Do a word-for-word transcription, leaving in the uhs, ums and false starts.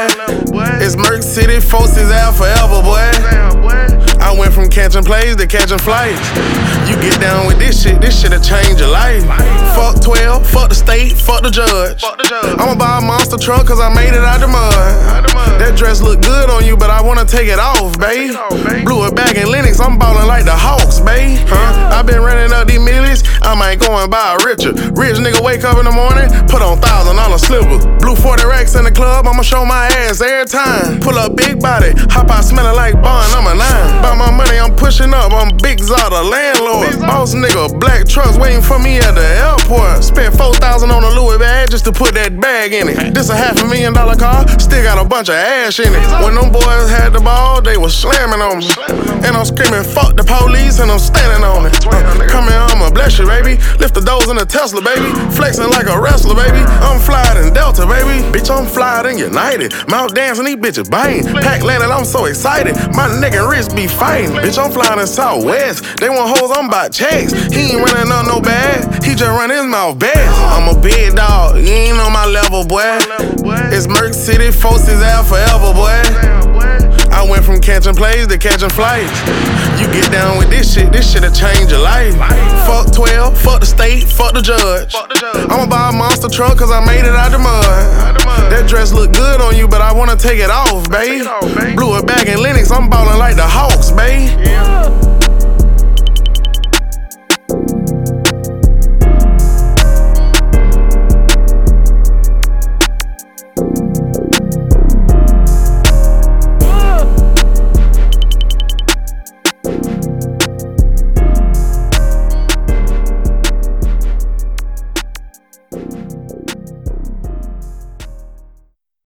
It's Merc City, folks is out forever, boy. I went from catching plays to catching flights. You get down with this shit, this shit'll change your life. Fuck twelve, fuck the state, fuck the judge. I'ma buy a monster truck cause I made it out the mud. That dress look good on you, but I wanna take it off, babe. Blew it back in Lennox, I'm ballin' like the Hawks, babe. Huh? I been running up these millions, I might go and buy a richer. Rich nigga wake up in the morning, put on thousand dollar slippers. Blue forty racks in the club, I'ma show my ass every time. Pull up big body, hop out smelling like Bond, I'm a nine. By my money, I'm pushing up, I'm Big Zada, landlord. Boss nigga, black trucks waiting for me at the airport. Spent four thousand on a Louis bag just to put that bag in it. This a half a million dollar car, still got a bunch of ash in it. When them boys had the ball, they was slamming on me. And I'm screaming, fuck the police, and I'm standing on it. Uh, come here, I'ma bless you, baby. Lift the doors in the Tesla, baby. Flexing like a wrestler, baby. I'm flying in Delta, baby. Bitch, I'm flying in United. Mouth dancing, these bitches biting. Pack landed, I'm so excited. My neck and wrist be fighting. Bitch, I'm flying in Southwest. They want hoes, I'm about checks. He ain't running up no bag. He just run his mouth bad. I'm a big dog, you ain't on my level, boy. It's Merc City, folks is out forever, boy. I went from catching plays to catching flights. You get down with this shit, this shit'll change your life. Fuck twelve, fuck the state, fuck the judge. I'ma buy a monster truck cause I made it out the mud. That dress look good on you, but I wanna take it off, babe. Blew it back in Lennox, I'm ballin' like the Hawks, babe.